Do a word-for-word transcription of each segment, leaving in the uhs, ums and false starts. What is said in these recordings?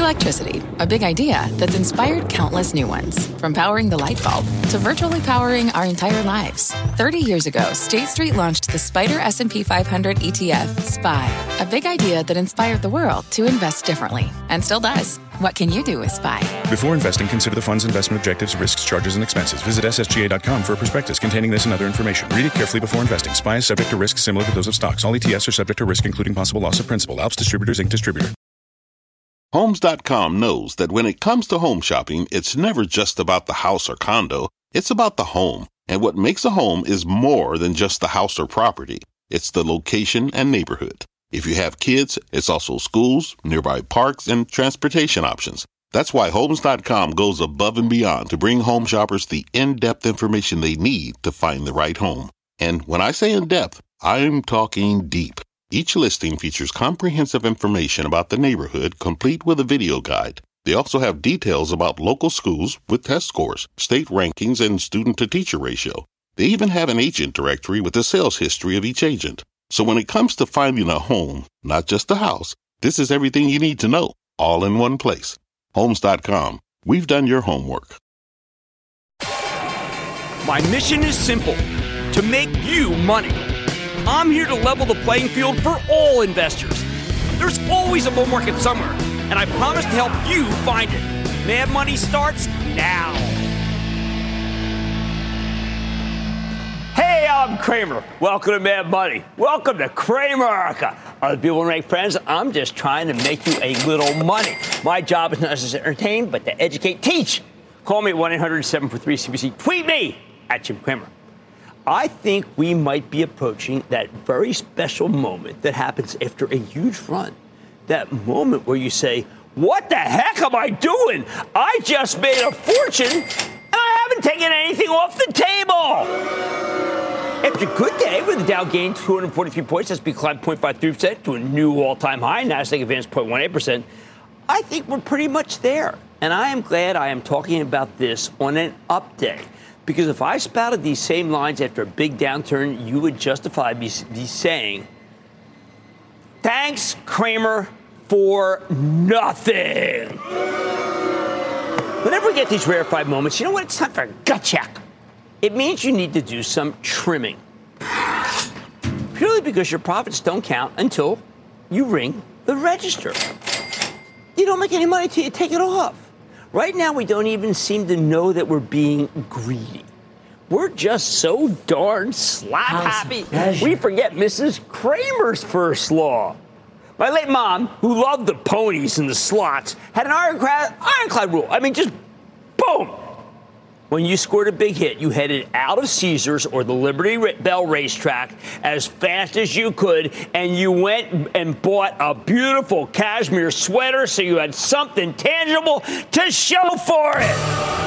Electricity, a big idea that's inspired countless new ones. From powering the light bulb to virtually powering our entire lives. thirty years ago, State Street launched the Spider S and P five hundred E T F, S P Y, a big idea that inspired the world to invest differently, and still does. What can you do with S P Y? Before investing, consider the fund's investment objectives, risks, charges, and expenses. Visit S S G A dot com for a prospectus containing this and other information. Read it carefully before investing. S P Y is subject to risks similar to those of stocks. All E T Fs are subject to risk, including possible loss of principal. Alps Distributors, Incorporated. Distributor. Homes dot com knows that when it comes to home shopping, it's never just about the house or condo. It's about the home. And what makes a home is more than just the house or property. It's the location and neighborhood. If you have kids, it's also schools, nearby parks, and transportation options. That's why Homes dot com goes above and beyond to bring home shoppers the in-depth information they need to find the right home. And when I say in-depth, I'm talking deep. Each listing features comprehensive information about the neighborhood, complete with a video guide. They also have details about local schools with test scores, state rankings, and student-to-teacher ratio. They even have an agent directory with the sales history of each agent. So when it comes to finding a home, not just a house, this is everything you need to know, all in one place. Homes dot com. We've done your homework. My mission is simple, to make you money. I'm here to level the playing field for all investors. There's always a bull market somewhere, and I promise to help you find it. Mad Money starts now. Hey, I'm Cramer. Welcome to Mad Money. Welcome to Cramerica. Other people make friends. I'm just trying to make you a little money. My job is not just to entertain, but to educate, teach. Call me at one eight hundred seven four three C B C. Tweet me at Jim Cramer. I think we might be approaching that very special moment that happens after a huge run. That moment where you say, what the heck am I doing? I just made a fortune, and I haven't taken anything off the table. After a good day, with the Dow gained two hundred forty-three points, S and P climbed zero point five three percent to a new all-time high, NASDAQ advanced zero point one eight percent. I think we're pretty much there, and I am glad I am talking about this on an up day. Because if I spouted these same lines after a big downturn, you would justify me saying, thanks, Cramer, for nothing. Whenever we get these rarefied moments, you know what? It's time for a gut check. It means you need to do some trimming. Purely because your profits don't count until you ring the register. You don't make any money until you take it off. Right now, we don't even seem to know that we're being greedy. We're just so darn slap happy, we forget Missus Cramer's first law. My late mom, who loved the ponies and the slots, had an ironclad, ironclad rule. I mean, just boom. When you scored a big hit, you headed out of Caesars or the Liberty Bell racetrack as fast as you could, and you went and bought a beautiful cashmere sweater so you had something tangible to show for it.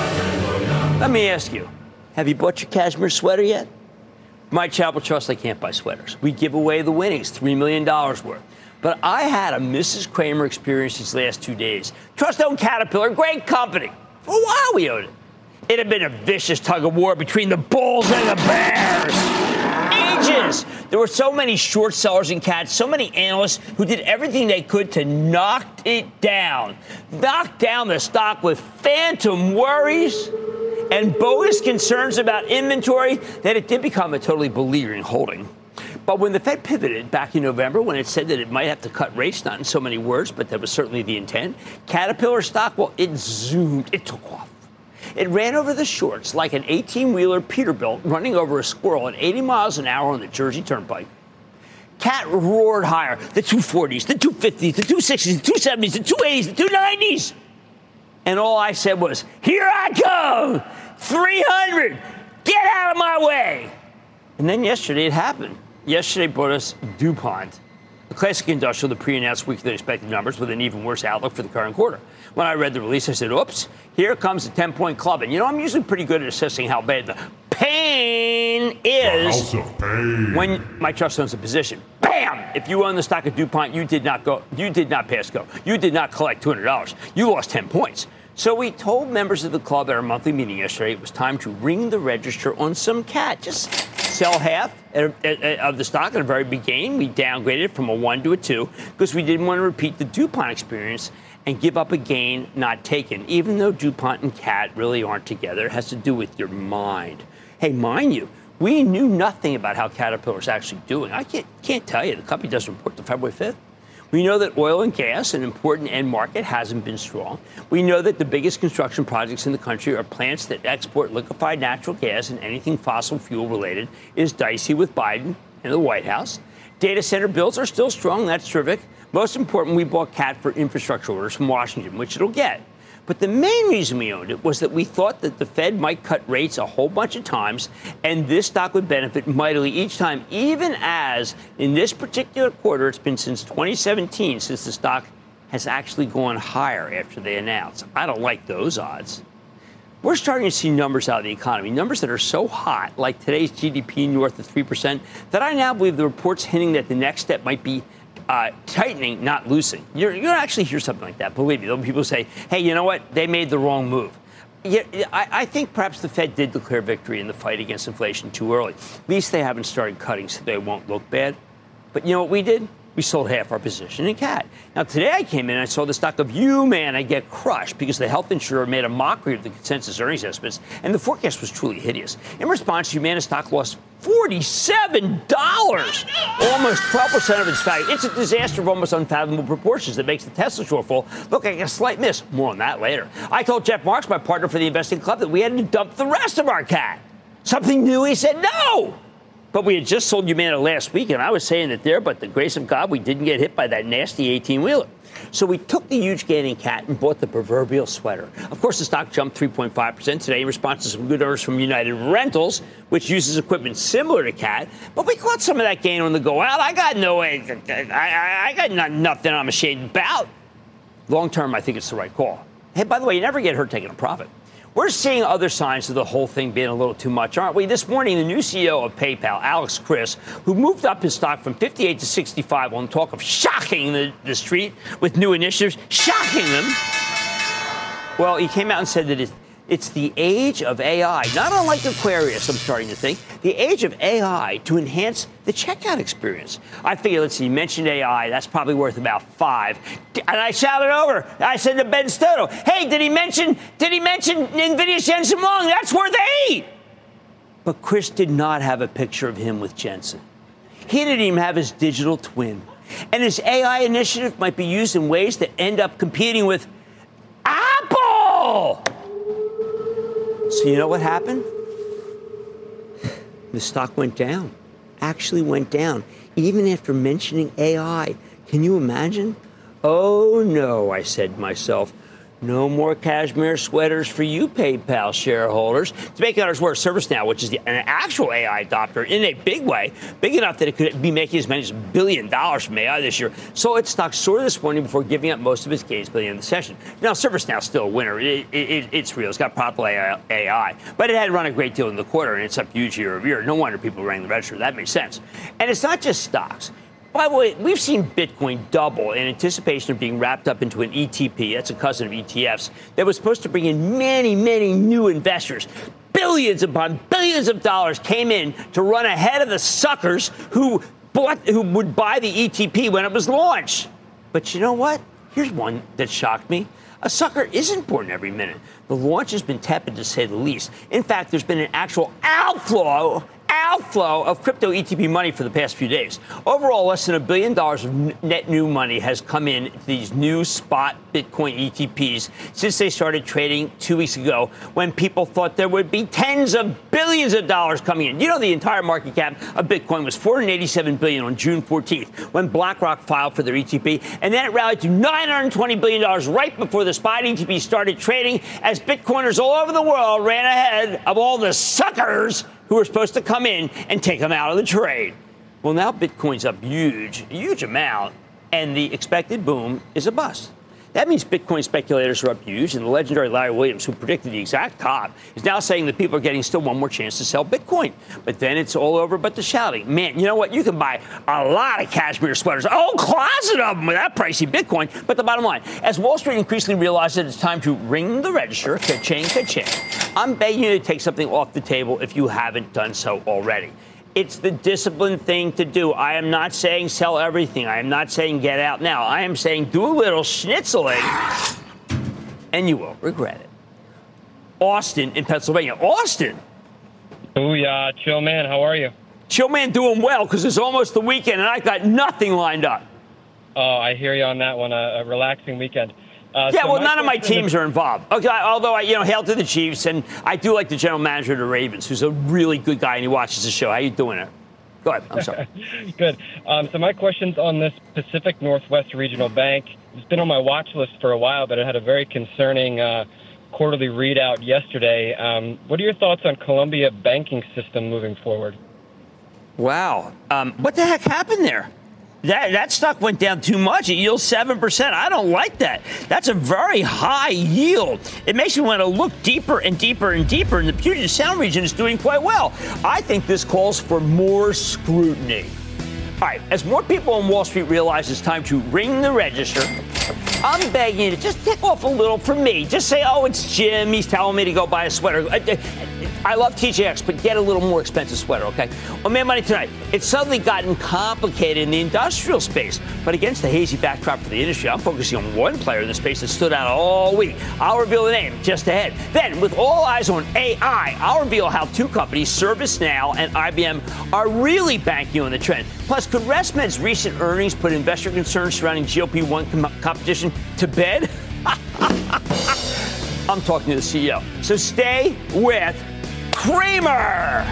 Let me ask you, have you bought your cashmere sweater yet? My Chapel Trust, I can't buy sweaters. We give away the winnings, three million dollars worth. But I had a Missus Cramer experience these last two days. Trust-owned Caterpillar, great company. For a while we owned it. It had been a vicious tug-of-war between the bulls and the bears. Ages. There were so many short sellers in Cat, so many analysts who did everything they could to knock it down. Knock down the stock with phantom worries and bogus concerns about inventory that it did become a totally beleaguering holding. But when the Fed pivoted back in November, when it said that it might have to cut rates, not in so many words, but that was certainly the intent, Caterpillar stock, well, it zoomed. It took off. It ran over the shorts like an eighteen-wheeler Peterbilt running over a squirrel at eighty miles an hour on the Jersey Turnpike. Cat roared higher. The two forties, the two fifties, the two sixties, the two seventies, the two eighties, the two nineties. And all I said was, here I come! three hundred! Get out of my way! And then yesterday it happened. Yesterday brought us DuPont, a classic industrial that pre-announced weaker than expected numbers with an even worse outlook for the current quarter. When I read the release, I said, oops, here comes the ten-point club. And, you know, I'm usually pretty good at assessing how bad the pain is the house of pain. When my trust owns a position. Bam! If you own the stock of DuPont, you did not go. You did not pass go. You did not collect two hundred dollars. You lost ten points. So we told members of the club at our monthly meeting yesterday it was time to ring the register on some cat. Just sell half of the stock at a very beginning. We downgraded it from a one to a two because we didn't want to repeat the DuPont experience and give up a gain not taken, even though DuPont and Cat really aren't together. It has to do with your mind. Hey, mind you, we knew nothing about how Caterpillar's actually doing. I can't, can't tell you. The company doesn't report till February fifth. We know that oil and gas, an important end market, hasn't been strong. We know that the biggest construction projects in the country are plants that export liquefied natural gas, and anything fossil fuel related is dicey with Biden and the White House. Data center builds are still strong. That's terrific. Most important, we bought Cat for infrastructure orders from Washington, which it'll get. But the main reason we owned it was that we thought that the Fed might cut rates a whole bunch of times, and this stock would benefit mightily each time, even as in this particular quarter, it's been since twenty seventeen since the stock has actually gone higher after they announced. I don't like those odds. We're starting to see numbers out of the economy, numbers that are so hot, like today's G D P north of three percent, that I now believe the report's hinting that the next step might be Uh, tightening, not loosening. You're, you're going to actually hear something like that. Believe me, there'll be people say, hey, you know what? They made the wrong move. Yeah, I, I think perhaps the Fed did declare victory in the fight against inflation too early. At least they haven't started cutting so they won't look bad. But you know what we did? We sold half our position in Cat. Now, today I came in and I saw the stock of UMAN. I get crushed because the health insurer made a mockery of the consensus earnings estimates, and the forecast was truly hideous. In response, UMAN stock lost forty-seven dollars, almost twelve percent of its value. It's a disaster of almost unfathomable proportions that makes the Tesla shortfall look like a slight miss. More on that later. I told Jeff Marks, my partner for the investing club, that we had to dump the rest of our Cat. Something new? He said no. But we had just sold Humana last week, and I was saying that there, but the grace of God, we didn't get hit by that nasty eighteen-wheeler. So we took the huge gain in Cat and bought the proverbial sweater. Of course, the stock jumped three point five percent today in response to some good orders from United Rentals, which uses equipment similar to Cat. But we caught some of that gain on the go out. I got no way. I, I, I got not, nothing I'm ashamed about. Long term, I think it's the right call. Hey, by the way, you never get hurt taking a profit. We're seeing other signs of the whole thing being a little too much, aren't we? This morning, the new C E O of PayPal, Alex Chriss, who moved up his stock from fifty-eight to sixty-five on talk of shocking the, the street with new initiatives, shocking them. Well, he came out and said that it's, it's the age of A I, not unlike Aquarius, I'm starting to think, the age of A I to enhance the checkout experience. I figure, let's see, he mentioned A I, that's probably worth about five. And I shouted over, I said to Ben Stoto, hey, did he mention, did he mention NVIDIA's Jensen Huang? That's worth eight. But Chris did not have a picture of him with Jensen. He didn't even have his digital twin. And his A I initiative might be used in ways that end up competing with Apple. So you know what happened? The stock went down, actually went down, even after mentioning A I. Can you imagine? Oh, no, I said to myself. No more cashmere sweaters for you, PayPal shareholders. To make matters worse, ServiceNow, which is the, an actual A I adopter in a big way, big enough that it could be making as many as a billion dollars from A I this year, so its stock soared this morning before giving up most of its gains by the end of the session. Now, ServiceNow is still a winner. It, it, it's real. It's got popular A I, but it had run a great deal in the quarter, and it's up huge year over year. No wonder people rang the register. That makes sense. And it's not just stocks. By the way, we've seen Bitcoin double in anticipation of being wrapped up into an E T P, that's a cousin of E T Fs, that was supposed to bring in many, many new investors. Billions upon billions of dollars came in to run ahead of the suckers who bought, who would buy the E T P when it was launched. But you know what? Here's one that shocked me. A sucker isn't born every minute. The launch has been tepid, to say the least. In fact, there's been an actual outflow outflow of crypto E T P money for the past few days. Overall, less than a billion dollars of net new money has come in to these new spot Bitcoin E T Ps since they started trading two weeks ago, when people thought there would be tens of billions of dollars coming in. You know, the entire market cap of Bitcoin was four hundred eighty-seven billion dollars on June fourteenth when BlackRock filed for their E T P, and then it rallied to nine hundred twenty billion dollars right before the spot E T P started trading, as Bitcoiners all over the world ran ahead of all the suckers who were supposed to come in and take them out of the trade. Well, now Bitcoin's up huge, a huge amount, and the expected boom is a bust. That means Bitcoin speculators are up huge, and the legendary Larry Williams, who predicted the exact top, is now saying that people are getting still one more chance to sell Bitcoin. But then it's all over but the shouting. Man, you know what? You can buy a lot of cashmere sweaters, a whole closet of them with that pricey Bitcoin. But the bottom line, as Wall Street increasingly realizes that it's time to ring the register, ka-ching, ka-ching, I'm begging you to take something off the table if you haven't done so already. It's the disciplined thing to do. I am not saying sell everything. I am not saying get out now. I am saying do a little schnitzeling, and you will regret it. Austin in Pennsylvania. Austin. Booyah, chill man. How are you? Chill man doing well because it's almost the weekend, and I got nothing lined up. Oh, I hear you on that one. A, a relaxing weekend. Uh, yeah, so well, none of my teams is- are involved. Okay, although, I, you know, hail to the Chiefs, and I do like the general manager of the Ravens, who's a really good guy, and he watches the show. How you doing there? Go ahead. I'm sorry. Good. Um, so my question's on this Pacific Northwest Regional Bank. It's been on my watch list for a while, but it had a very concerning uh, quarterly readout yesterday. Um, what are your thoughts on Columbia banking system moving forward? Wow. Um, what the heck happened there? That that stock went down too much. It yields seven percent. I don't like that. That's a very high yield. It makes me want to look deeper and deeper and deeper, and the Puget Sound region is doing quite well. I think this calls for more scrutiny. All right, as more people on Wall Street realize it's time to ring the register, I'm begging you to just take off a little from me. Just say, oh, it's Jim. He's telling me to go buy a sweater. I, I love T J X, but get a little more expensive sweater, okay? On Mad Money tonight, it's suddenly gotten complicated in the industrial space. But against the hazy backdrop for the industry, I'm focusing on one player in the space that stood out all week. I'll reveal the name just ahead. Then, with all eyes on A I, I'll reveal how two companies, ServiceNow and I B M, are really banking on the trend. Plus, could ResMed's recent earnings put investor concerns surrounding G L P one com- competition to bed? I'm talking to the C E O. So stay with Cramer.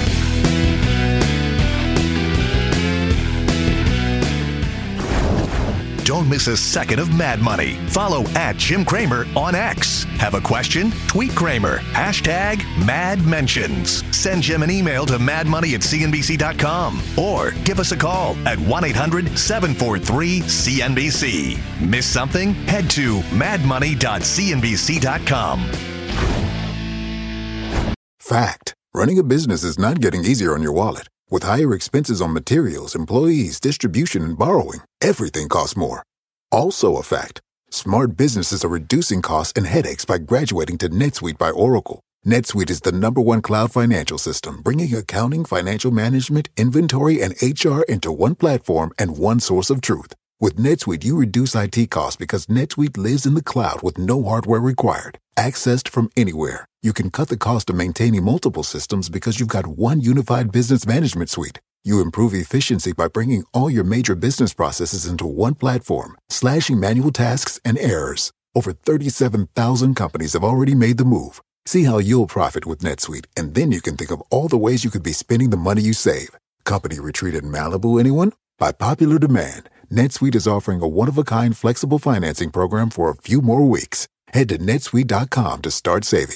Don't miss a second of Mad Money. Follow at Jim Cramer on X. Have a question? Tweet Cramer. Hashtag Mad Mentions. Send Jim an email to madmoney at c n b c dot com or give us a call at one eight hundred seven four three C N B C. Miss something? Head to mad money dot c n b c dot com. Fact. Running a business is not getting easier on your wallet. With higher expenses on materials, employees, distribution, and borrowing, everything costs more. Also a fact. Smart businesses are reducing costs and headaches by graduating to NetSuite by Oracle. NetSuite is the number one cloud financial system, bringing accounting, financial management, inventory, and H R into one platform and one source of truth. With NetSuite, you reduce I T costs because NetSuite lives in the cloud with no hardware required. Accessed from anywhere. You can cut the cost of maintaining multiple systems because you've got one unified business management suite. You improve efficiency by bringing all your major business processes into one platform, slashing manual tasks and errors. Over thirty-seven thousand companies have already made the move. See how you'll profit with NetSuite, and then you can think of all the ways you could be spending the money you save. Company retreat in Malibu, anyone? By popular demand, NetSuite is offering a one-of-a-kind flexible financing program for a few more weeks. Head to netsuite dot com to start saving.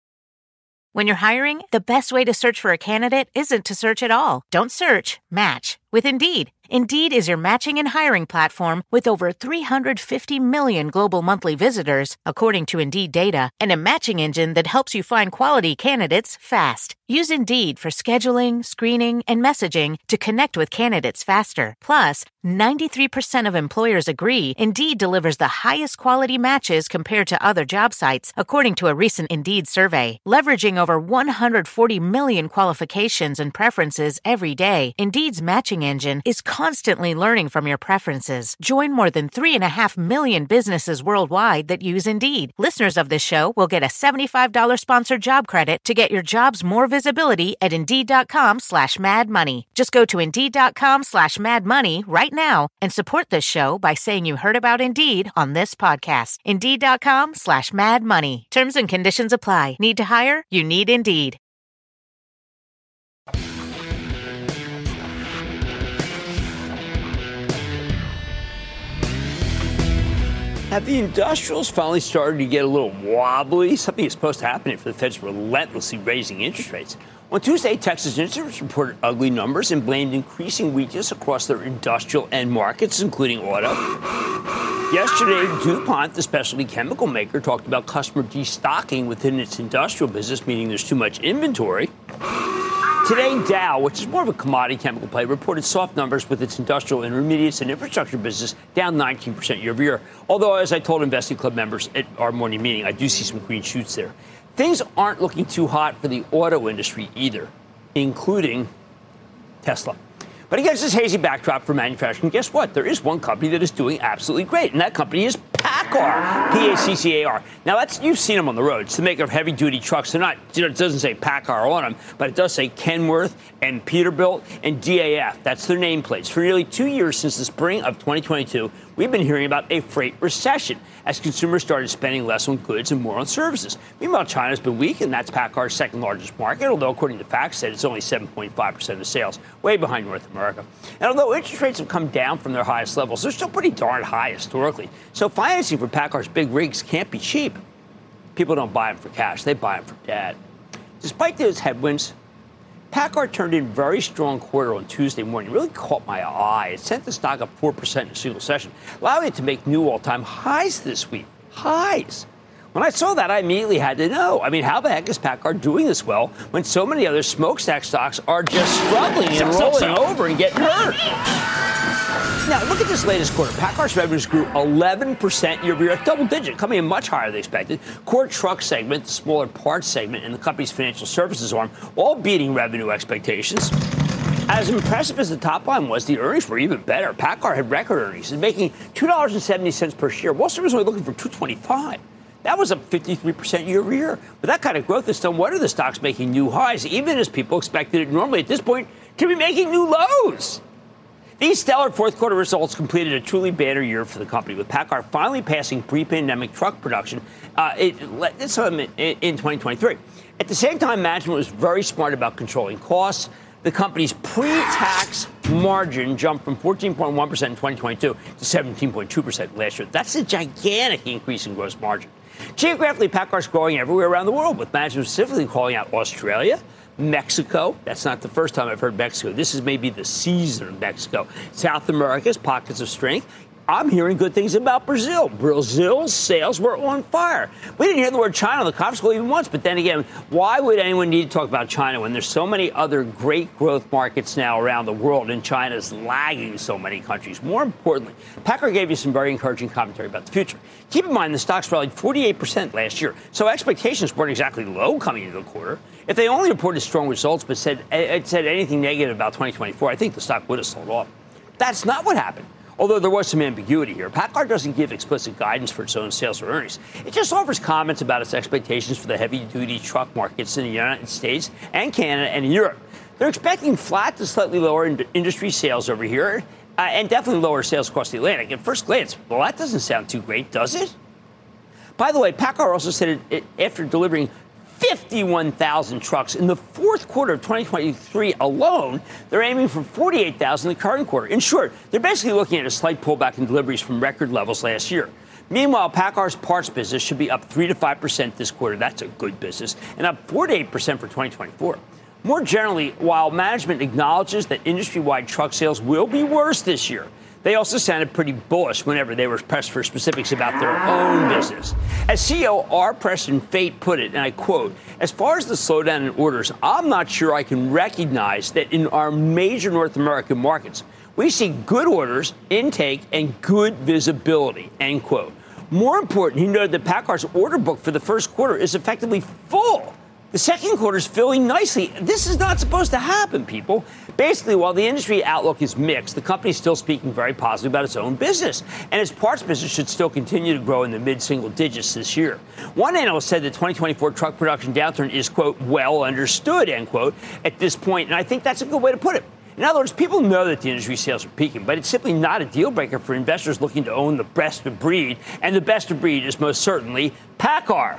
When you're hiring, the best way to search for a candidate isn't to search at all. Don't search, match with Indeed. Indeed is your matching and hiring platform with over three hundred fifty million global monthly visitors, according to Indeed data, and a matching engine that helps you find quality candidates fast. Use Indeed for scheduling, screening, and messaging to connect with candidates faster. Plus, ninety-three percent of employers agree Indeed delivers the highest quality matches compared to other job sites, according to a recent Indeed survey. Leveraging over one hundred forty million qualifications and preferences every day, Indeed's matching engine is constantly learning from your preferences. Join more than three and a half million businesses worldwide that use Indeed. Listeners of this show will get a seventy-five dollars sponsored job credit to get your jobs more visibility at Indeed.com slash Mad Money. Just go to Indeed.com slash Mad Money right now and support this show by saying you heard about Indeed on this podcast. Indeed.com slash Mad Money. Terms and conditions apply. Need to hire? You need Indeed. Have the industrials finally started to get a little wobbly? Something is supposed to happen if the Fed's relentlessly raising interest rates. On Tuesday, Texas Instruments reported ugly numbers and blamed increasing weakness across their industrial end markets, including auto. Yesterday, DuPont, the specialty chemical maker, talked about customer destocking within its industrial business, meaning there's too much inventory. Today, Dow, which is more of a commodity chemical play, reported soft numbers with its industrial intermediates and infrastructure business down nineteen percent year over year. Although, as I told Investing Club members at our morning meeting, I do see some green shoots there. Things aren't looking too hot for the auto industry either, including Tesla. But against this hazy backdrop for manufacturing, guess what? There is one company that is doing absolutely great, and that company is PACCAR, P A C C A R. Now, that's you've seen them on the road. It's the maker of heavy-duty trucks. They're not, it doesn't say PACCAR on them, but it does say Kenworth and Peterbilt and D A F. That's their nameplates. For nearly two years since the spring of twenty twenty-two, we've been hearing about a freight recession as consumers started spending less on goods and more on services. Meanwhile, China's been weak, and that's PACCAR's second largest market, although according to FactSet, it's only seven point five percent of sales, way behind North America. And although interest rates have come down from their highest levels, they're still pretty darn high historically. So financing for PACCAR's big rigs can't be cheap. People don't buy them for cash. They buy them for debt. Despite those headwinds, PACCAR turned in a very strong quarter on Tuesday morning. It really caught my eye. It sent the stock up four percent in a single session, allowing it to make new all-time highs this week. Highs. When I saw that, I immediately had to know. I mean, how the heck is PACCAR doing this well when so many other smokestack stocks are just struggling and rolling over and getting hurt? Now, look at this latest quarter. PACCAR's revenues grew eleven percent year over year, double digit, coming in much higher than expected. Core truck segment, the smaller parts segment, and the company's financial services arm, all beating revenue expectations. As impressive as the top line was, the earnings were even better. PACCAR had record earnings, making two dollars and seventy cents per share. Wall Street was only looking for two dollars and twenty-five cents. That was up fifty-three percent year over year. With that kind of growth, it's no wonder the stock's making new highs, even as people expected it normally at this point to be making new lows. These stellar fourth quarter results completed a truly banner year for the company, with PACCAR finally passing pre-pandemic truck production uh, it, it's, um, in twenty twenty-three. At the same time, management was very smart about controlling costs. The company's pre-tax margin jumped from fourteen point one percent in twenty twenty-two to seventeen point two percent last year. That's a gigantic increase in gross margin. Geographically, PACCAR's growing everywhere around the world, with management specifically calling out Australia, Mexico. That's not the first time I've heard Mexico. This is maybe the season of Mexico. South America's pockets of strength. I'm hearing good things about Brazil. Brazil's sales were on fire. We didn't hear the word China on the conference call even once, but then again, why would anyone need to talk about China when there's so many other great growth markets now around the world and China's lagging so many countries? More importantly, PACCAR gave you some very encouraging commentary about the future. Keep in mind the stocks rallied forty-eight percent last year, so expectations weren't exactly low coming into the quarter. If they only reported strong results but said, it said anything negative about twenty twenty-four, I think the stock would have sold off. That's not what happened. Although there was some ambiguity here, PACCAR doesn't give explicit guidance for its own sales or earnings. It just offers comments about its expectations for the heavy-duty truck markets in the United States and Canada and Europe. They're expecting flat to slightly lower in- industry sales over here, uh, and definitely lower sales across the Atlantic. At first glance, well, that doesn't sound too great, does it? By the way, PACCAR also said it, it, after delivering fifty-one thousand trucks in the fourth quarter of twenty twenty-three alone, they're aiming for forty-eight thousand in the current quarter. In short, they're basically looking at a slight pullback in deliveries from record levels last year. Meanwhile, PACCAR's parts business should be up three to five percent this quarter. That's a good business. And up four to eight percent for twenty twenty-four. More generally, while management acknowledges that industry-wide truck sales will be worse this year, they also sounded pretty bullish whenever they were pressed for specifics about their own business. As C E O R. Preston Fate put it, and I quote, "As far as the slowdown in orders, I'm not sure I can recognize that in our major North American markets, we see good orders, intake, and good visibility," end quote. More important, he noted that PACCAR's order book for the first quarter is effectively full. The second quarter is filling nicely. This is not supposed to happen, people. Basically, while the industry outlook is mixed, the company is still speaking very positively about its own business, and its parts business should still continue to grow in the mid-single digits this year. One analyst said the twenty twenty-four truck production downturn is, quote, well understood, end quote, at this point, and I think that's a good way to put it. In other words, people know that the industry sales are peaking, but it's simply not a deal breaker for investors looking to own the best of breed, and the best of breed is most certainly PACCAR.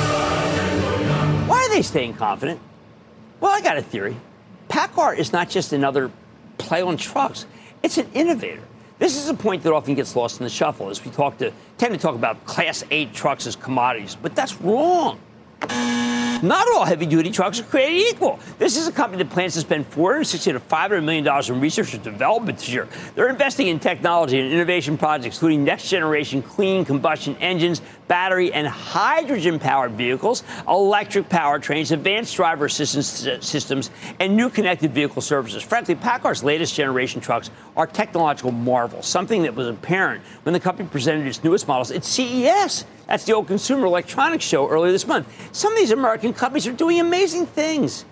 Why are they staying confident? Well, I got a theory. PACCAR is not just another play on trucks. It's an innovator. This is a point that often gets lost in the shuffle as we talk to, tend to talk about Class eight trucks as commodities, but that's wrong. Not all heavy-duty trucks are created equal. This is a company that plans to spend four hundred sixty to five hundred million dollars in research and development this year. They're investing in technology and innovation projects, including next-generation clean combustion engines, battery and hydrogen-powered vehicles, electric powertrains, advanced driver assistance systems, and new connected vehicle services. Frankly, PACCAR's latest generation trucks are technological marvels, something that was apparent when the company presented its newest models at C E S. That's the old Consumer Electronics Show earlier this month. Some of these American companies are doing amazing things.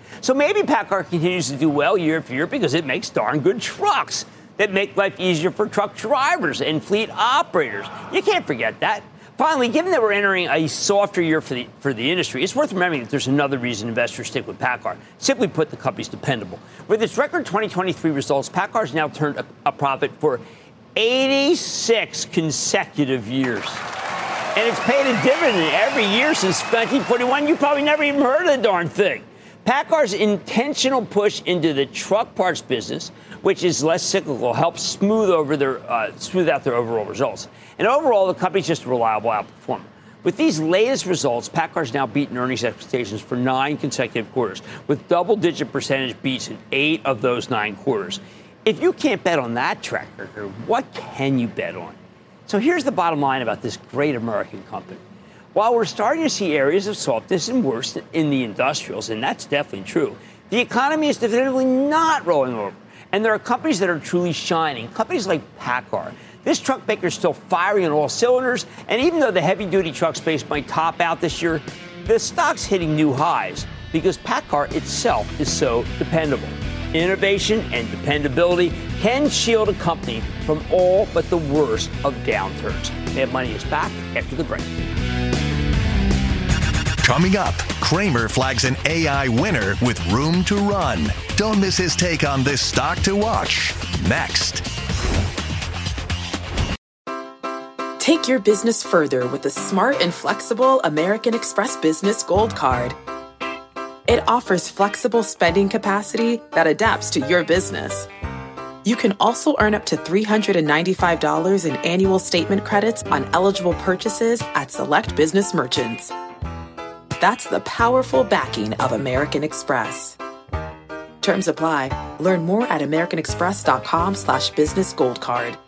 So maybe PACCAR continues to do well year after year because it makes darn good trucks that make life easier for truck drivers and fleet operators. You can't forget that. Finally, given that we're entering a softer year for the for the industry, it's worth remembering that there's another reason investors stick with PACCAR. Simply put, the company's dependable. With its record twenty twenty-three results, PACCAR has now turned a, a profit for eighty-six consecutive years. And it's paid a dividend every year since nineteen forty-one. You probably never even heard of the darn thing. PACCAR's intentional push into the truck parts business, which is less cyclical, helps smooth over their uh, smooth out their overall results. And overall, the company's just a reliable outperformer. With these latest results, PACCAR's now beaten earnings expectations for nine consecutive quarters, with double-digit percentage beats in eight of those nine quarters. If you can't bet on that track record, what can you bet on? So here's the bottom line about this great American company. While we're starting to see areas of softness and worse in the industrials, and that's definitely true, the economy is definitively not rolling over. And there are companies that are truly shining, companies like PACCAR. This truck maker is still firing on all cylinders, and even though the heavy-duty truck space might top out this year, the stock's hitting new highs because PACCAR itself is so dependable. Innovation and dependability can shield a company from all but the worst of downturns. Mad Money is back after the break. Coming up, Cramer flags an A I winner with room to run. Don't miss his take on this stock to watch. Next. Take your business further with the smart and flexible American Express Business Gold Card. It offers flexible spending capacity that adapts to your business. You can also earn up to three hundred ninety-five dollars in annual statement credits on eligible purchases at select business merchants. That's the powerful backing of American Express. Terms apply. Learn more at americanexpress.com slash business gold card.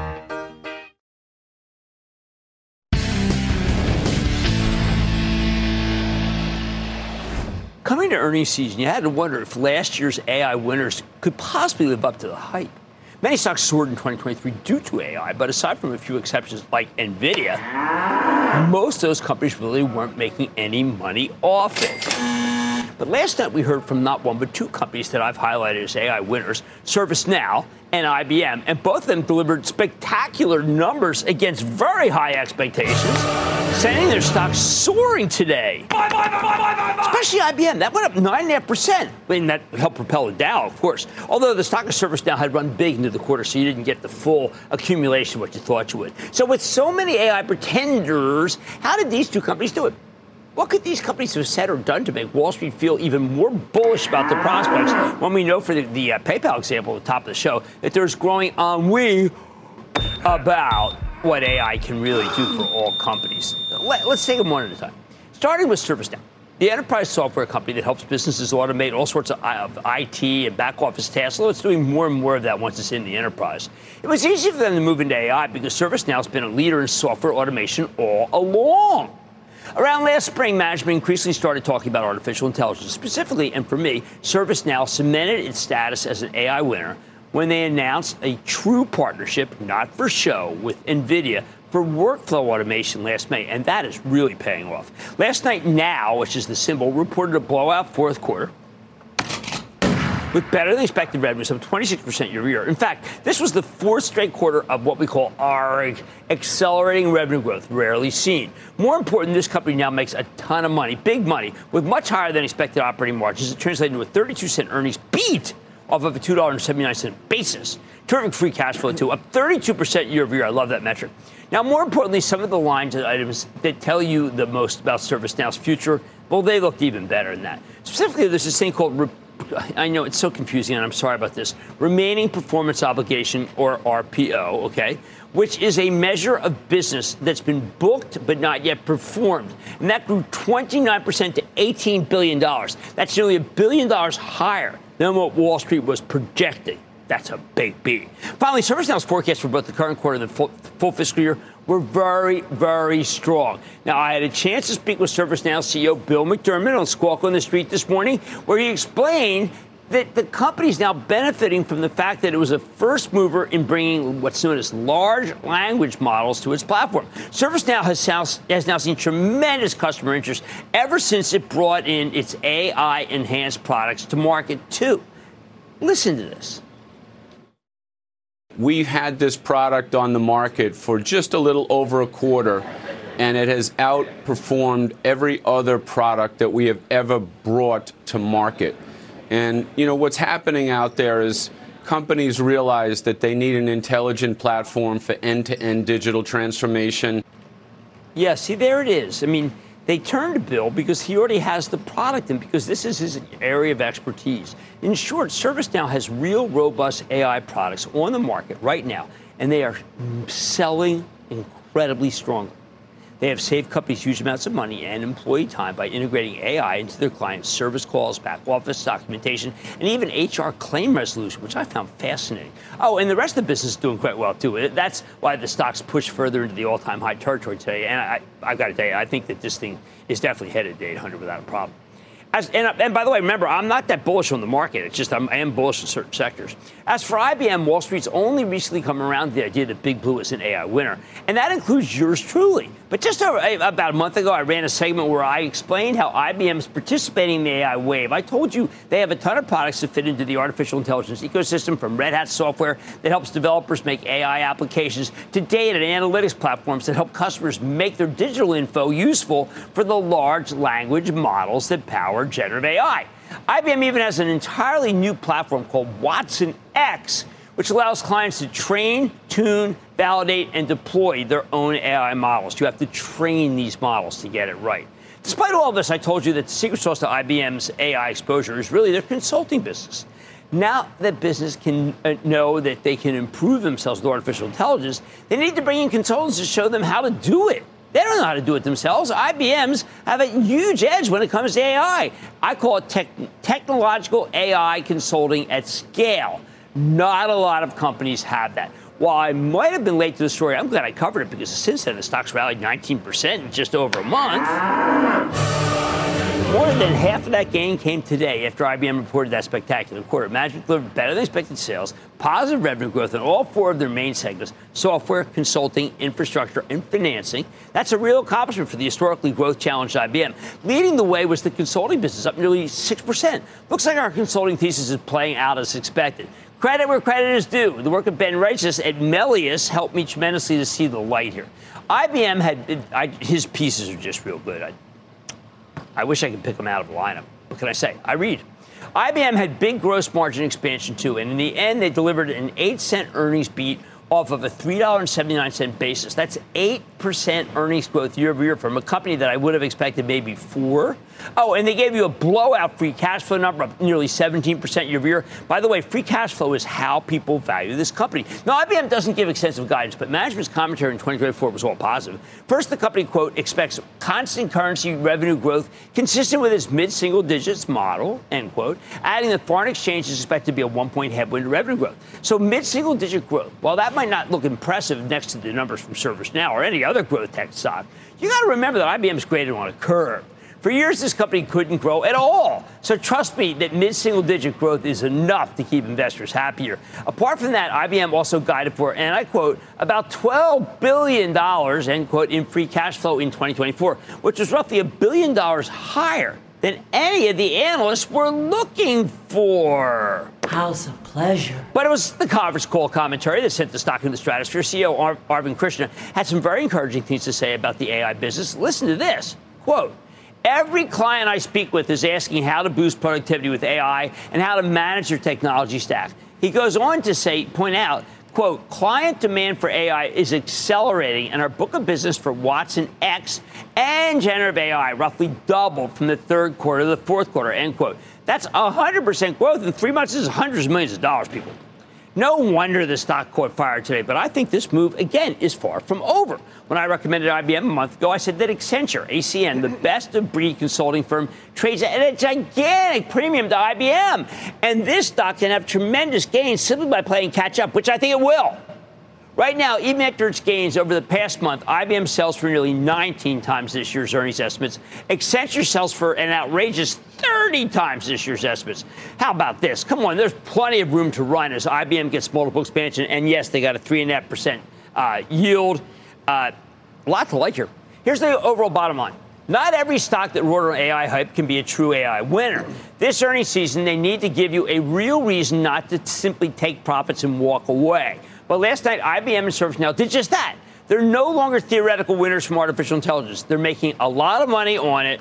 Coming to earnings season, you had to wonder if last year's A I winners could possibly live up to the hype. Many stocks soared in twenty twenty-three due to A I, but aside from a few exceptions like NVIDIA, most of those companies really weren't making any money off it. But last night we heard from not one but two companies that I've highlighted as A I winners, ServiceNow and I B M, and both of them delivered spectacular numbers against very high expectations, sending their stocks soaring today. Buy, buy, buy, buy, buy, buy. Especially I B M, that went up nine point five percent. I mean, that helped propel the Dow, of course. Although the stock of ServiceNow had run big into the quarter, so you didn't get the full accumulation of what you thought you would. So with so many A I pretenders, how did these two companies do it? What could these companies have said or done to make Wall Street feel even more bullish about the prospects when we know, for the, the uh, PayPal example at the top of the show, that there's growing ennui about what A I can really do for all companies? Let, let's take them one at a time. Starting with ServiceNow, the enterprise software company that helps businesses automate all sorts of, of I T and back office tasks, although it's doing more and more of that once it's in the enterprise. It was easy for them to move into A I because ServiceNow has been a leader in software automation all along. Around last spring, management increasingly started talking about artificial intelligence. Specifically, and for me, ServiceNow cemented its status as an A I winner when they announced a true partnership, not for show, with NVIDIA for workflow automation last May, and that is really paying off. Last night, Now, which is the symbol, reported a blowout fourth quarter with better than expected revenues of twenty-six percent year over year. In fact, this was the fourth straight quarter of what we call A R G, accelerating revenue growth, rarely seen. More important, this company now makes a ton of money, big money, with much higher than expected operating margins. It translated into a thirty-two cent earnings beat off of a two dollars and seventy-nine cents basis. Terrific free cash flow, too, up thirty-two percent year over year. I love that metric. Now, more importantly, some of the lines and items that tell you the most about ServiceNow's future, well, they looked even better than that. Specifically, there's this thing called re- I know it's so confusing, and I'm sorry about this. Remaining performance obligation, or R P O, okay, which is a measure of business that's been booked but not yet performed. And that grew twenty-nine percent to eighteen billion dollars. That's nearly a billion dollars higher than what Wall Street was projecting. That's a big beat. Finally, ServiceNow's forecast for both the current quarter and the full, full fiscal year were very, very strong. Now, I had a chance to speak with ServiceNow C E O Bill McDermott on Squawk on the Street this morning, where he explained that the company's now benefiting from the fact that it was a first mover in bringing what's known as large language models to its platform. ServiceNow has now, has now seen tremendous customer interest ever since it brought in its A I-enhanced products to market, too. Listen to this. We've had this product on the market for just a little over a quarter, and it has outperformed every other product that we have ever brought to market. And, you know, what's happening out there is companies realize that they need an intelligent platform for end-to-end digital transformation. Yeah, see, there it is. I mean, they turned to Bill because he already has the product and because this is his area of expertise. In short, ServiceNow has real robust A I products on the market right now, and they are selling incredibly strongly. They have saved companies huge amounts of money and employee time by integrating A I into their clients' service calls, back office documentation, and even H R claim resolution, which I found fascinating. Oh, and the rest of the business is doing quite well, too. That's why the stocks pushed further into the all-time high territory today. And I, I've got to tell you, I think that this thing is definitely headed to eight hundred without a problem. As, and, and by the way, remember, I'm not that bullish on the market. It's just I'm, I am bullish in certain sectors. As for I B M, Wall Street's only recently come around to the idea that Big Blue is an A I winner. And that includes yours truly. But just over, about a month ago, I ran a segment where I explained how I B M's participating in the A I wave. I told you they have a ton of products that fit into the artificial intelligence ecosystem, from Red Hat software that helps developers make A I applications to data and analytics platforms that help customers make their digital info useful for the large language models that power generative A I. I B M even has an entirely new platform called Watson X, which allows clients to train, tune, validate, and deploy their own A I models. You have to train these models to get it right. Despite all of this, I told you that the secret sauce to I B M's A I exposure is really their consulting business. Now that business can uh, know that they can improve themselves with artificial intelligence, they need to bring in consultants to show them how to do it. They don't know how to do it themselves. I B Ms have a huge edge when it comes to A I. I call it tech- technological A I consulting at scale. Not a lot of companies have that. While I might have been late to the story, I'm glad I covered it because since then the stock's rallied nineteen percent in just over a month. More than half of that gain came today after I B M reported that spectacular quarter. Management delivered better than expected sales, positive revenue growth in all four of their main segments: software, consulting, infrastructure, and financing. That's a real accomplishment for the historically growth-challenged I B M. Leading the way was the consulting business, up nearly six percent. Looks like our consulting thesis is playing out as expected. Credit where credit is due. The work of Ben Reitzes at Melius helped me tremendously to see the light here. I B M had, I, his pieces are just real good. I, I wish I could pick them out of the lineup. What can I say? I read. I B M had big gross margin expansion, too, and in the end, they delivered an eight cent earnings beat off of a three dollars and seventy-nine cents basis. That's eight percent earnings growth year over year from a company that I would have expected maybe four. Oh, and they gave you a blowout free cash flow number up nearly seventeen percent year over year. By the way, free cash flow is how people value this company. Now, I B M doesn't give extensive guidance, but management's commentary in twenty twenty-four was all positive. First, the company, quote, expects constant currency revenue growth consistent with its mid-single digits model, end quote, adding that foreign exchange is expected to be a one-point headwind to revenue growth. So mid-single digit growth, while that might not look impressive next to the numbers from ServiceNow or any other growth tech stock, you got to remember that I B M is graded on a curve. For years, this company couldn't grow at all. So trust me that mid-single-digit growth is enough to keep investors happier. Apart from that, I B M also guided for, and I quote, about twelve billion dollars, end quote, in free cash flow in twenty twenty-four, which was roughly a billion dollars higher than any of the analysts were looking for. House of pleasure. But it was the conference call commentary that sent the stock into the stratosphere. C E O Ar- Arvind Krishna had some very encouraging things to say about the A I business. Listen to this, quote, every client I speak with is asking how to boost productivity with A I and how to manage their technology stack. He goes on to say, point out, quote, client demand for A I is accelerating, and our book of business for Watson X and generative A I roughly doubled from the third quarter to the fourth quarter, end quote. That's one hundred percent growth in three months. This is hundreds of millions of dollars, people. No wonder the stock caught fire today, but I think this move, again, is far from over. When I recommended I B M a month ago, I said that Accenture, A C N, the best-of-breed consulting firm, trades at a gigantic premium to I B M. And this stock can have tremendous gains simply by playing catch-up, which I think it will. Right now, even after its gains over the past month, I B M sells for nearly nineteen times this year's earnings estimates. Accenture sells for an outrageous thirty times this year's estimates. How about this? Come on, there's plenty of room to run as I B M gets multiple expansion. And yes, they got a three point five percent uh, yield. Uh, a lot to like here. Here's the overall bottom line. Not every stock that rode on A I hype can be a true A I winner. This earnings season, they need to give you a real reason not to simply take profits and walk away. But last night, I B M and ServiceNow did just that. They're no longer theoretical winners from artificial intelligence. They're making a lot of money on it.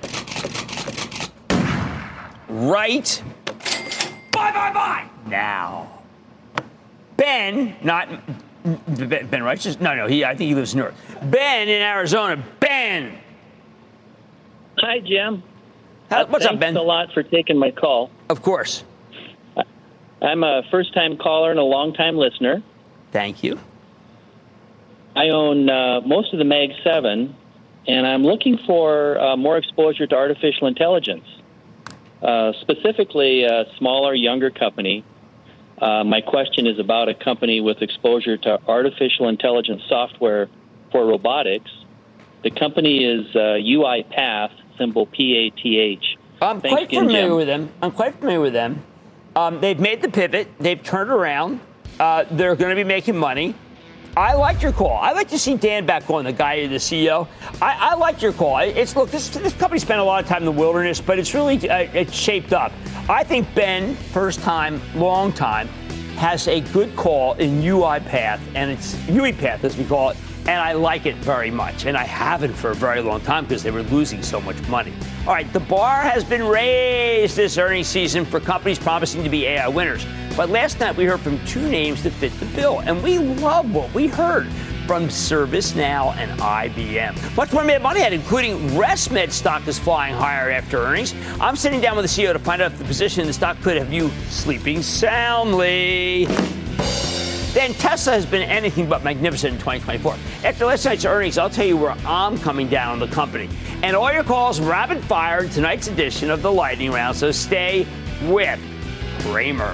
Right. Buy, buy, buy. Now. Ben, not Ben Righteous. No, no, he. I think he lives north. Ben in Arizona. Ben. Hi, Jim. How, what's uh, up, Ben? Thanks a lot for taking my call. Of course. I'm a first-time caller and a long-time listener. Thank you. I own uh, most of the Mag seven, and I'm looking for uh, more exposure to artificial intelligence, uh, specifically a smaller, younger company. Uh, my question is about a company with exposure to artificial intelligence software for robotics. The company is uh, UiPath, symbol P A T H. I'm Thanks quite again, familiar Jim. with them. I'm quite familiar with them. Um, they've made the pivot. They've turned around. Uh, they're going to be making money. I like your call. I like to see Dan back on, the guy, the C E O. I, I like your call. It's look, this this company spent a lot of time in the wilderness, but it's really uh, it's shaped up. I think Ben, first time, long time, has a good call in UiPath, and it's UiPath as we call it. And I like it very much. And I haven't for a very long time because they were losing so much money. All right, the bar has been raised this earnings season for companies promising to be A I winners. But last night we heard from two names that fit the bill. And we love what we heard from ServiceNow and I B M. Much more Mad Money ahead, including ResMed stock is flying higher after earnings. I'm sitting down with the C E O to find out if the position in the stock could have you sleeping soundly. Then Tesla has been anything but magnificent in twenty twenty-four. After last night's earnings, I'll tell you where I'm coming down on the company. And all your calls rapid fire in tonight's edition of the Lightning Round, so stay with Cramer.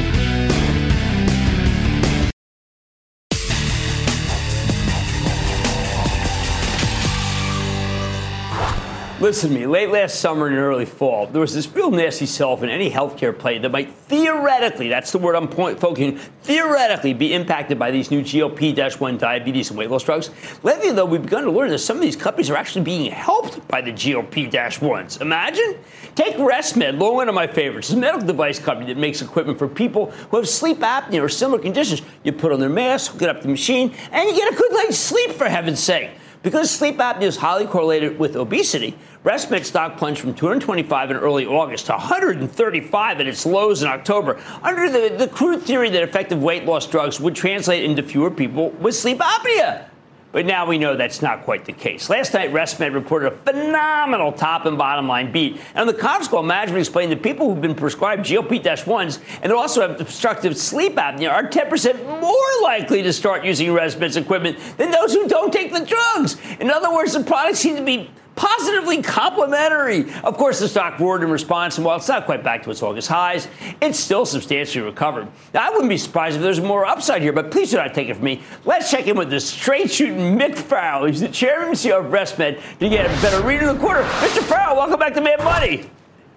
Listen to me, late last summer and early fall, there was this real nasty sell-off in any healthcare play that might theoretically, that's the word I'm point, focusing, theoretically be impacted by these new G L P one diabetes and weight loss drugs. Lately, though, we've begun to learn that some of these companies are actually being helped by the G L P ones. Imagine? Take ResMed, long one of my favorites. It's a medical device company that makes equipment for people who have sleep apnea or similar conditions. You put on their mask, hook it up to the machine, and you get a good night's sleep, for heaven's sake. Because sleep apnea is highly correlated with obesity, ResMed stock plunged from two hundred twenty-five in early August to one hundred thirty-five at its lows in October, under the, the crude theory that effective weight loss drugs would translate into fewer people with sleep apnea. But now we know that's not quite the case. Last night, ResMed reported a phenomenal top and bottom line beat. And on the conference call, management explained that people who've been prescribed G L P ones and who also have obstructive sleep apnea are ten percent more likely to start using ResMed's equipment than those who don't take the drugs. In other words, the products seem to be positively complementary. Of course, the stock roared in response, and while it's not quite back to its August highs, it's still substantially recovered. Now, I wouldn't be surprised if there's more upside here, but please do not take it from me. Let's check in with the straight-shooting Mick Farrell. He's the chairman and C E O of ResMed to get a better read of the quarter. Mister Farrell, welcome back to Mad Money.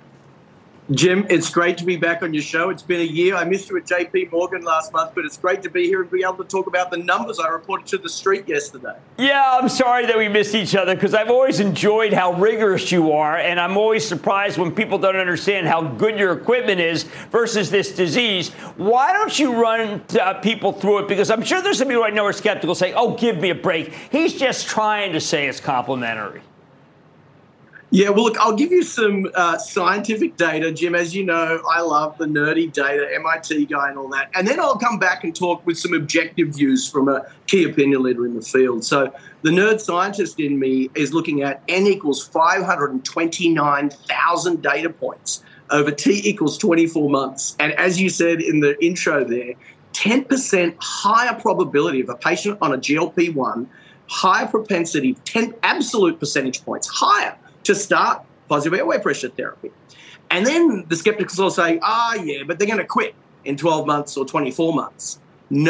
Jim, it's great to be back on your show. It's been a year. I missed you at J P Morgan last month, but it's great to be here and be able to talk about the numbers I reported to the street yesterday. Yeah, I'm sorry that we missed each other because I've always enjoyed how rigorous you are, and I'm always surprised when people don't understand how good your equipment is versus this disease. Why don't you run uh, people through it? Because I'm sure there's some people right now who are skeptical saying, oh, give me a break. He's just trying to say it's complimentary. Yeah, well, look, I'll give you some uh, scientific data, Jim. As you know, I love the nerdy data, M I T guy and all that. And then I'll come back and talk with some objective views from a key opinion leader in the field. So the nerd scientist in me is looking at N equals five hundred twenty-nine thousand data points over T equals twenty-four months. And as you said in the intro there, ten percent higher probability of a patient on a G L P one, higher propensity, ten absolute percentage points higher to start positive airway pressure therapy. And then the skeptics will say, ah, yeah, but they're going to quit in twelve months or twenty-four months. No,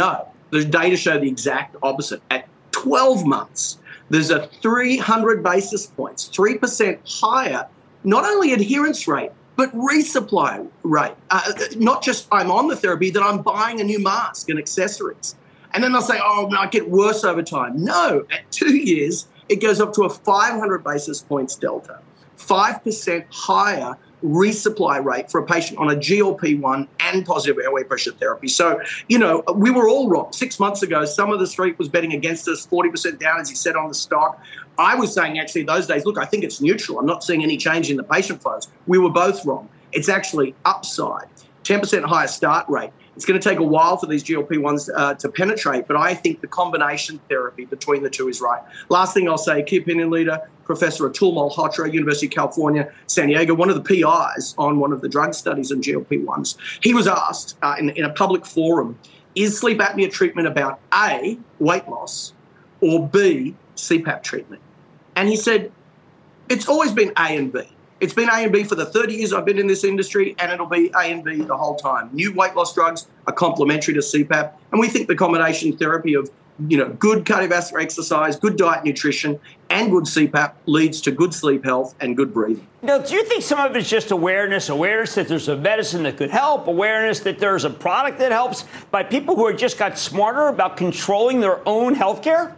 The data show the exact opposite. At twelve months, there's a three hundred basis points, three percent higher, not only adherence rate, but resupply rate. Uh, not just I'm on the therapy, that I'm buying a new mask and accessories. And then they'll say, oh, no, it get worse over time. No, at two years, it goes up to a five hundred basis points delta, five percent higher resupply rate for a patient on a G L P one and positive airway pressure therapy. So, you know, we were all wrong. Six months ago, some of the street was betting against us, forty percent down, as he said, on the stock. I was saying actually those days, look, I think it's neutral. I'm not seeing any change in the patient flows. We were both wrong. It's actually upside, ten percent higher start rate. It's going to take a while for these G L P ones uh, to penetrate, but I think the combination therapy between the two is right. Last thing I'll say, key opinion leader, Professor Atul Malhotra, University of California, San Diego, one of the P Is on one of the drug studies on G L P ones. He was asked uh, in, in a public forum, is sleep apnea treatment about A, weight loss, or B, C PAP treatment? And he said, it's always been A and B. It's been A and B for the thirty years I've been in this industry, and it'll be A and B the whole time. New weight loss drugs are complementary to C PAP, and we think the combination therapy of, you know, good cardiovascular exercise, good diet, nutrition, and good C PAP leads to good sleep health and good breathing. Now, do you think some of it's just awareness, awareness that there's a medicine that could help, awareness that there's a product that helps, by people who have just got smarter about controlling their own health care?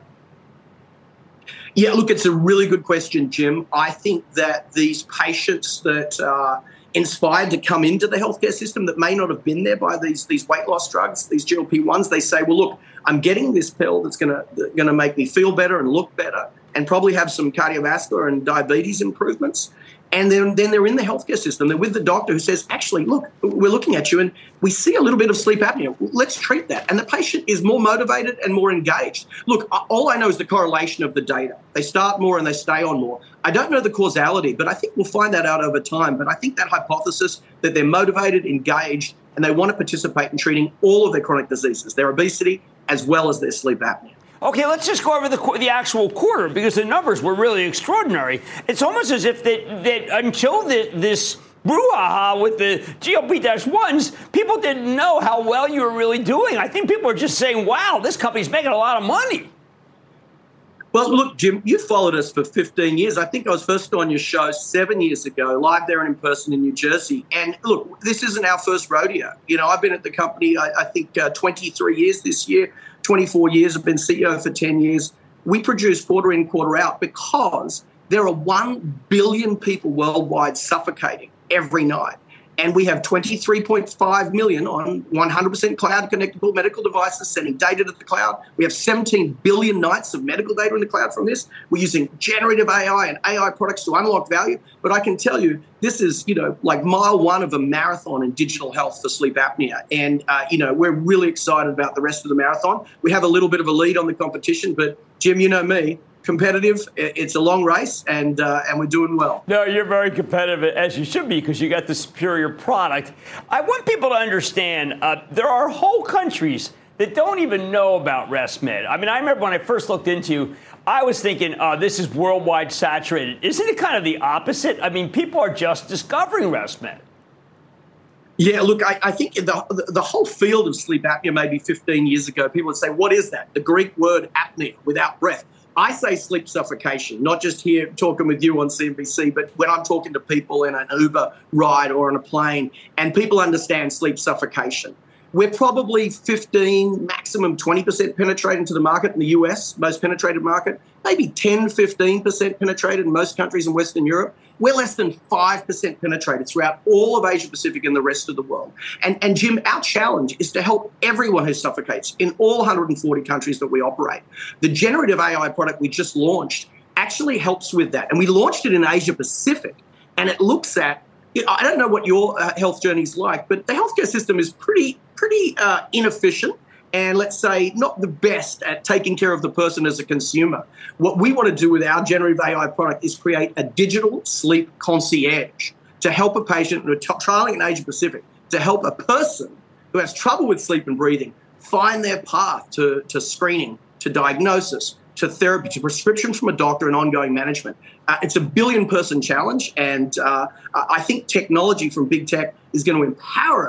Yeah, look, it's a really good question, Jim. I think that these patients that are inspired to come into the healthcare system that may not have been there by these these weight loss drugs, these G L P ones, they say, well, look, I'm getting this pill that's going to going to make me feel better and look better and probably have some cardiovascular and diabetes improvements. And then, then they're in the healthcare system. They're with the doctor who says, actually, look, we're looking at you and we see a little bit of sleep apnea. Let's treat that. And the patient is more motivated and more engaged. Look, all I know is the correlation of the data. They start more and they stay on more. I don't know the causality, but I think we'll find that out over time. But I think that hypothesis that they're motivated, engaged, and they want to participate in treating all of their chronic diseases, their obesity, as well as their sleep apnea. Okay, let's just go over the the actual quarter, because the numbers were really extraordinary. It's almost as if that, that until the, this brouhaha with the G L P ones, people didn't know how well you were really doing. I think people are just saying, wow, this company's making a lot of money. Well, look, Jim, you followed us for fifteen years. I think I was first on your show seven years ago, live there and in person in New Jersey. And look, this isn't our first rodeo. You know, I've been at the company, I, I think, uh, twenty-three years this year, twenty-four years. I've been C E O for ten years. We produce quarter in, quarter out because there are one billion people worldwide suffocating every night. And we have twenty-three point five million on one hundred percent cloud connectable medical devices sending data to the cloud. We have seventeen billion nights of medical data in the cloud from this. We're using generative A I and A I products to unlock value. But I can tell you, this is, you know, like mile one of a marathon in digital health for sleep apnea. And, uh, you know, we're really excited about the rest of the marathon. We have a little bit of a lead on the competition, but Jim, you know me. Competitive. It's a long race, and uh, and we're doing well. No, you're very competitive, as you should be, because you got the superior product. I want people to understand uh, there are whole countries that don't even know about ResMed. I mean, I remember when I first looked into you, I was thinking, uh, this is worldwide saturated. Isn't it kind of the opposite? I mean, people are just discovering ResMed. Yeah, look, I, I think the, the whole field of sleep apnea maybe fifteen years ago, people would say, what is that? The Greek word apnea, without breath. I say sleep suffocation, not just here talking with you on C N B C, but when I'm talking to people in an Uber ride or on a plane, and people understand sleep suffocation. We're probably fifteen, maximum twenty percent penetrated into the market in the U S, most penetrated market, maybe ten, fifteen percent penetrated in most countries in Western Europe. We're less than five percent penetrated throughout all of Asia Pacific and the rest of the world. And, and Jim, our challenge is to help everyone who suffocates in all one hundred forty countries that we operate. The generative A I product we just launched actually helps with that. And we launched it in Asia Pacific, and it looks at, I don't know what your uh, health journey is like, but the healthcare system is pretty, pretty uh, inefficient and, let's say, not the best at taking care of the person as a consumer. What we want to do with our generative A I product is create a digital sleep concierge to help a patient, we're trialing in Asia Pacific, to help a person who has trouble with sleep and breathing find their path to, to screening, to diagnosis, to therapy, to prescription from a doctor and ongoing management. Uh, it's a billion-person challenge, and uh, I think technology from big tech is going to empower us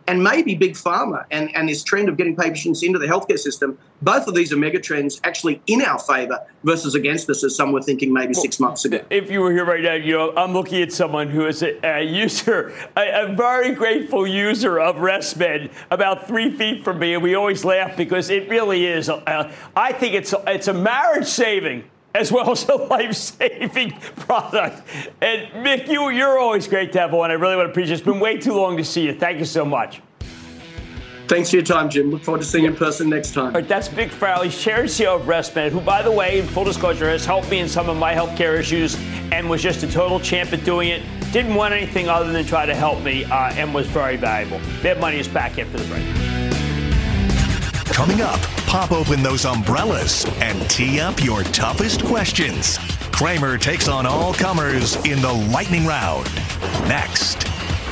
and maybe big pharma and, and this trend of getting patients into the healthcare system. Both of these are mega trends actually in our favor versus against us, as some were thinking maybe six months ago. If you were here right now, you know, I'm looking at someone who is a, a user, a, a very grateful user of ResMed about three feet from me, and we always laugh because it really is. Uh, I think it's a, it's a marriage saving as well as a life-saving product. And Mick, you, you're always great to have on. I really want to appreciate it. It's been way too long to see you. Thank you so much. Thanks for your time, Jim. Look forward to seeing you in person next time. All right, that's Mick Farrell, Chair and C E O of ResMed, who, by the way, in full disclosure, has helped me in some of my healthcare issues and was just a total champ at doing it. Didn't want anything other than try to help me uh, and was very valuable. Mad Money is back after the break. Coming up, pop open those umbrellas and tee up your toughest questions. Cramer takes on all comers in the lightning round. Next.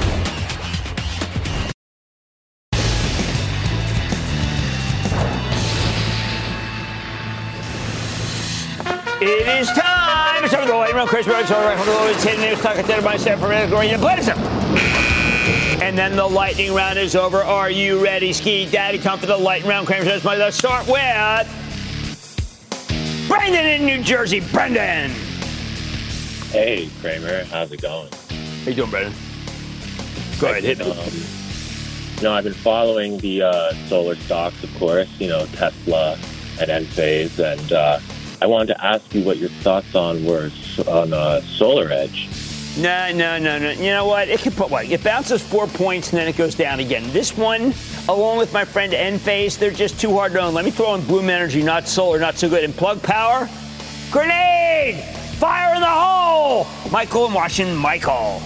It is time. It's time for the lightning round. Chris Rhodes, all right, from the Lowest ten News, talk to my staff for Gloria Bledsoe. And then the lightning round is over. Are you ready, Ski Daddy? Time for the lightning round. Kramer says, let's start with Brendan in New Jersey. Brendan. Hey, Kramer. How's it going? How you doing, Brendan? Go ahead, hit me. Um, you know, I've been following the uh, solar stocks, of course, you know, Tesla and Enphase, and uh, I wanted to ask you what your thoughts on were on uh, SolarEdge. No, no, no, no. You know what? It can put what? It bounces four points and then it goes down again. This one, along with my friend Enphase, they're just too hard to own. Let me throw in Bloom Energy, not solar, not so good. And Plug Power, grenade, fire in the hole. Michael in Washington, Michael.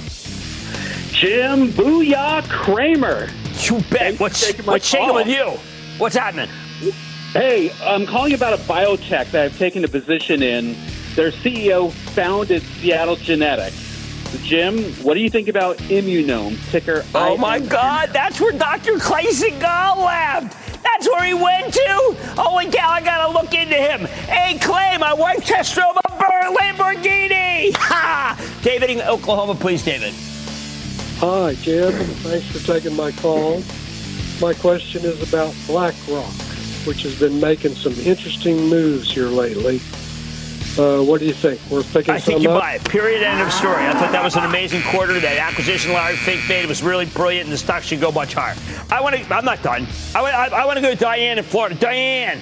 Jim, booyah, Kramer. You bet. What's, what's shaking with you? What's happening? Hey, I'm calling about a biotech that I've taken a position in. Their C E O founded Seattle Genetics. Jim, what do you think about Immunome, ticker Oh, my God. That's where Doctor Clay Segal left. That's where he went to? Holy cow, I got to look into him. Hey, Clay, my wife just drove a Lamborghini. Ha! David in Oklahoma, please, David. Hi, Jim. Thanks for taking my call. My question is about BlackRock, which has been making some interesting moves here lately. Uh, what do you think? We're picking I think some you up? buy it. Period. End of story. I thought that was an amazing quarter. That acquisition Larry Fink made was really brilliant, and the stock should go much higher. I want to. I'm not done. I want. I, I want to go to Diane in Florida. Diane.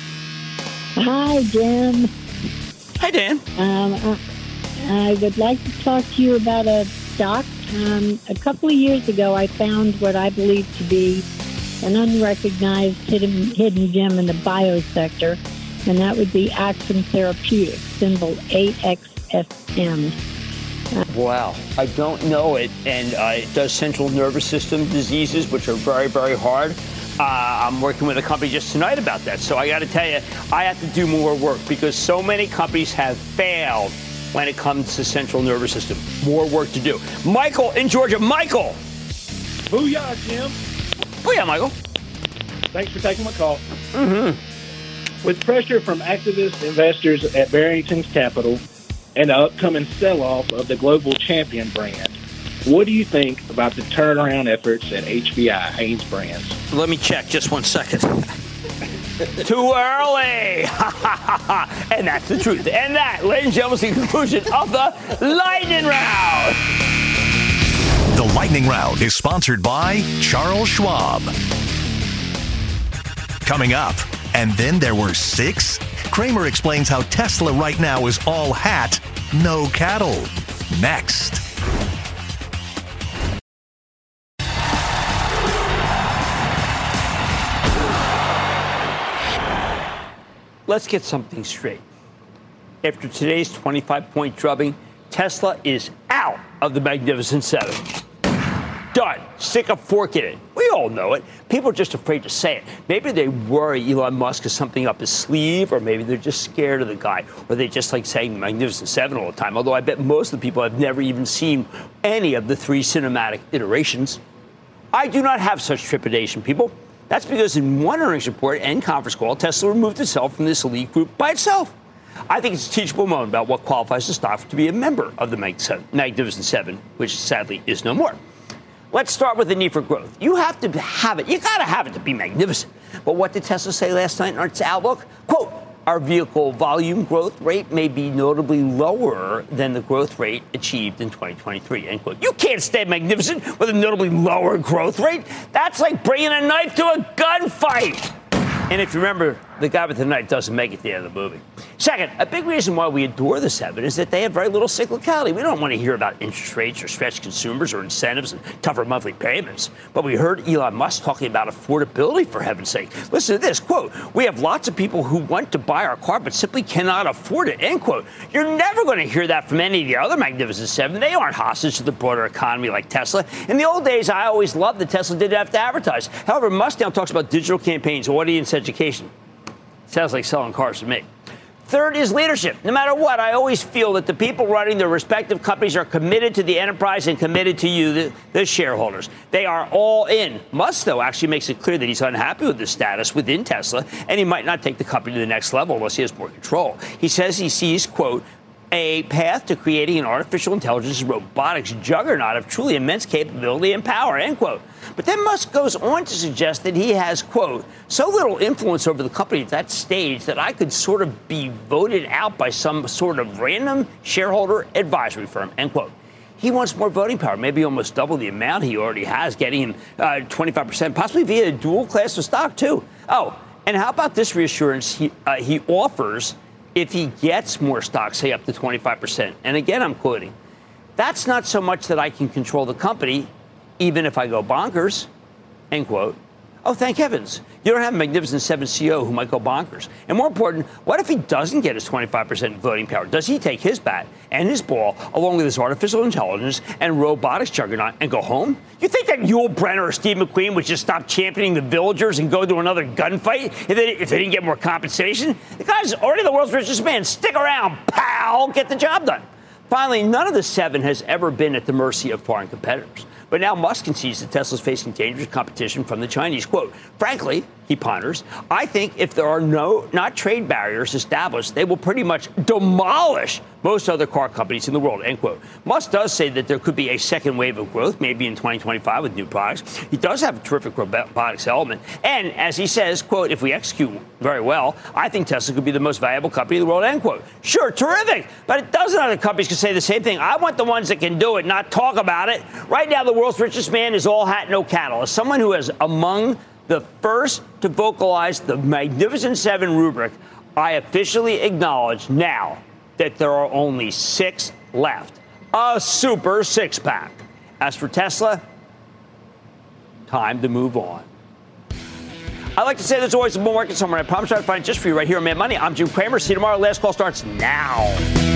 Hi, Jim. Hi, Dan. Um, I, I would like to talk to you about a stock. Um, a couple of years ago, I found what I believe to be an unrecognized hidden, hidden gem in the biosector, and that would be Axum Therapeutics, symbol A X S M. Uh, Wow. I don't know it, and uh, it does central nervous system diseases, which are very, very hard. Uh, I'm working with a company just tonight about that. So I got to tell you, I have to do more work because so many companies have failed when it comes to central nervous system. More work to do. Michael in Georgia. Michael. Booyah, Jim. Booyah, Michael. Thanks for taking my call. Mm-hmm. With pressure from activist investors at Barrington's Capital and the upcoming sell-off of the Global Champion brand, what do you think about the turnaround efforts at H B I, Hanes Brands? Let me check just one second. Too early. And that's the truth. And that, ladies and gentlemen, is the conclusion of the Lightning Round. The Lightning Round is sponsored by Charles Schwab. Coming up, and then there were six. Kramer explains how Tesla right now is all hat, no cattle. Next. Let's get something straight. After today's twenty-five point drubbing, Tesla is out of the Magnificent Seven. Done. Stick a fork in it. We all know it. People are just afraid to say it. Maybe they worry Elon Musk has something up his sleeve, or maybe they're just scared of the guy, or they just like saying Magnificent Seven all the time, although I bet most of the people have never even seen any of the three cinematic iterations. I do not have such trepidation, people. That's because in one earnings report and conference call, Tesla removed itself from this elite group by itself. I think it's a teachable moment about what qualifies the stock to be a member of the Magnificent Seven, which sadly is no more. Let's start with the need for growth. You have to have it. You got to have it to be magnificent. But what did Tesla say last night in its outlook? Quote, our vehicle volume growth rate may be notably lower than the growth rate achieved in twenty twenty-three, end quote. You can't stay magnificent with a notably lower growth rate. That's like bringing a knife to a gunfight. And if you remember, the guy with the knife doesn't make it to the end of the movie. Second, a big reason why we adore the seven is that they have very little cyclicality. We don't want to hear about interest rates or stretched consumers or incentives and tougher monthly payments. But we heard Elon Musk talking about affordability, for heaven's sake. Listen to this, quote, we have lots of people who want to buy our car but simply cannot afford it, end quote. You're never going to hear that from any of the other Magnificent Seven. They aren't hostage to the broader economy like Tesla. In the old days, I always loved that Tesla didn't have to advertise. However, Musk now talks about digital campaigns, audience education. Sounds like selling cars to me. Third is leadership. No matter what, I always feel that the people running their respective companies are committed to the enterprise and committed to you, the, the shareholders. They are all in. Musk, though, actually makes it clear that he's unhappy with the status within Tesla, and he might not take the company to the next level unless he has more control. He says he sees, quote, a path to creating an artificial intelligence and robotics juggernaut of truly immense capability and power, end quote. But then Musk goes on to suggest that he has, quote, so little influence over the company at that stage that I could sort of be voted out by some sort of random shareholder advisory firm, end quote. He wants more voting power, maybe almost double the amount he already has, getting him uh, twenty-five percent, possibly via a dual class of stock, too. Oh, and how about this reassurance he, uh, he offers if he gets more stock, say up to twenty-five percent? And again, I'm quoting, that's not so much that I can control the company, even if I go bonkers, end quote. Oh, thank heavens. You don't have a Magnificent Seven C E O who might go bonkers. And more important, what if he doesn't get his twenty-five percent voting power? Does he take his bat and his ball, along with his artificial intelligence and robotics juggernaut, and go home? You think that Yul Brynner or Steve McQueen would just stop championing the villagers and go to another gunfight if they, if they didn't get more compensation? The guy's already the world's richest man. Stick around, pal. Get the job done. Finally, none of the seven has ever been at the mercy of foreign competitors. But now Musk concedes that Tesla's facing dangerous competition from the Chinese. Quote, frankly, he ponders, I think if there are no not trade barriers established, they will pretty much demolish most other car companies in the world, end quote. Musk does say that there could be a second wave of growth, maybe in twenty twenty-five with new products. He does have a terrific robotics element. And as he says, quote, if we execute very well, I think Tesla could be the most valuable company in the world, end quote. Sure, terrific. But a dozen other companies can say the same thing. I want the ones that can do it, not talk about it. Right now, the world's richest man is all hat, no cattle. As someone who is among the first to vocalize the Magnificent Seven rubric, I officially acknowledge now that there are only six left. A super six-pack. As for Tesla, time to move on. I like to say there's always a bull market somewhere. I promise I'll find it just for you right here on Mad Money. I'm Jim Cramer. See you tomorrow. Last call starts now.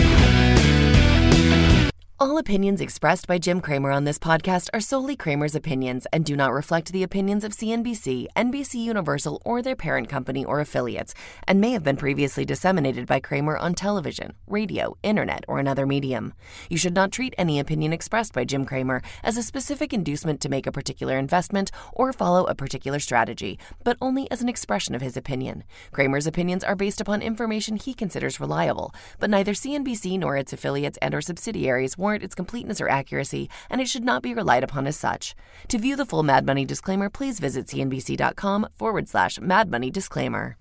All opinions expressed by Jim Cramer on this podcast are solely Cramer's opinions and do not reflect the opinions of C N B C, N B C Universal, or their parent company or affiliates, and may have been previously disseminated by Cramer on television, radio, internet, or another medium. You should not treat any opinion expressed by Jim Cramer as a specific inducement to make a particular investment or follow a particular strategy, but only as an expression of his opinion. Cramer's opinions are based upon information he considers reliable, but neither C N B C nor its affiliates and or subsidiaries warrant its completeness or accuracy, and it should not be relied upon as such. To view the full Mad Money disclaimer, please visit cnbc.com forward slash Mad Money disclaimer.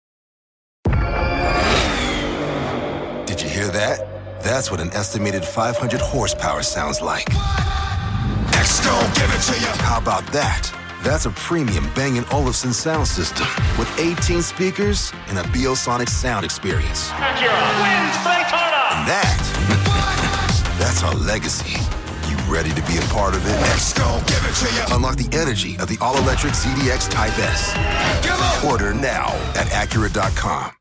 Did you hear that? That's what an estimated five hundred horsepower sounds like. Next, go give it to you. How about that? That's a premium Bang and Olufsen sound system with eighteen speakers and a Biosonic sound experience. Acura wins Daytona. And that, that's our legacy. You ready to be a part of it? Let's go, give it to you. Unlock the energy of the all-electric Z D X Type S. Order now at Acura dot com.